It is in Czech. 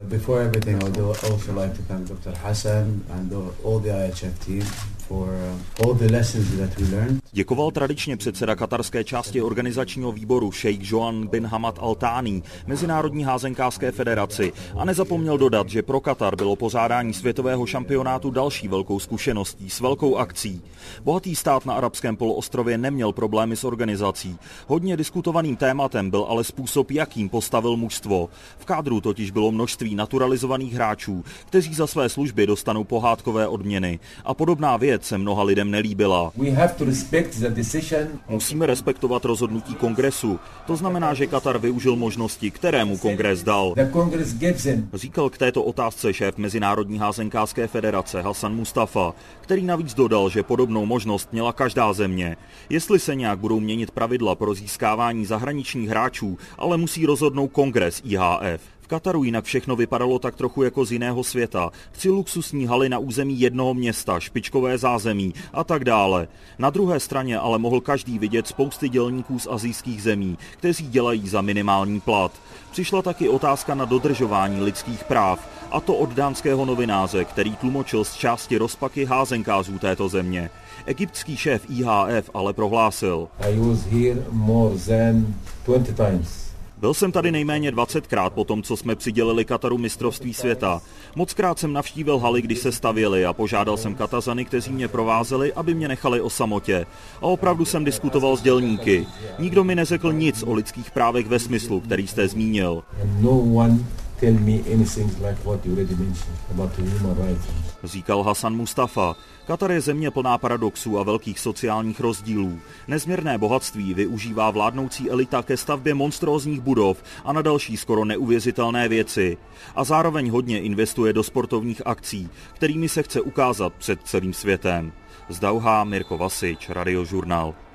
Before everything, I would also like to thank Dr. Hassan and all the IHF team for all the lessons that we learned. Děkoval tradičně předseda katarské části organizačního výboru šejk Joan bin Hamad Al Thani Mezinárodní házenkářské federaci a nezapomněl dodat, že pro Katar bylo pořádání světového šampionátu další velkou zkušeností s velkou akcí. Bohatý stát na arabském poloostrově neměl problémy s organizací. Hodně diskutovaným tématem byl ale způsob, jakým postavil mužstvo. V kádru totiž bylo množství naturalizovaných hráčů, kteří za své služby dostanou pohádkové odměny. A podobná věc se mnoha lidem nelíbila. Musíme respektovat rozhodnutí kongresu. To znamená, že Katar využil možnosti, které mu kongres dal. Říkal k této otázce šéf Mezinárodní házenkářské federace Hassan Mustafa, který navíc dodal, že podobnou možnost měla každá země. Jestli se nějak budou měnit pravidla pro získávání zahraničních hráčů, ale musí rozhodnout kongres IHF. V Kataru jinak všechno vypadalo tak trochu jako z jiného světa. 3 luxusní haly na území jednoho města, špičkové zázemí a tak dále. Na druhé straně ale mohl každý vidět spousty dělníků z asijských zemí, kteří dělají za minimální plat. Přišla taky otázka na dodržování lidských práv, a to od dánského novináře, který tlumočil z části rozpaky házenkářů této země. Egyptský šéf IHF ale prohlásil: Byl jsem tady nejméně 20krát po tom, co jsme přidělili Kataru mistrovství světa. Mockrát jsem navštívil haly, když se stavěly, a požádal jsem Katazany, kteří mě provázeli, aby mě nechali o samotě. A opravdu jsem diskutoval s dělníky. Nikdo mi neřekl nic o lidských právech ve smyslu, který jste zmínil. Říkal Hassan Mustafa. Katar je země plná paradoxů a velkých sociálních rozdílů. Nezměrné bohatství využívá vládnoucí elita ke stavbě monstrózních budov a na další skoro neuvěřitelné věci. A zároveň hodně investuje do sportovních akcí, kterými se chce ukázat před celým světem. Z Dauhá Mirko Vasič, Radiožurnál.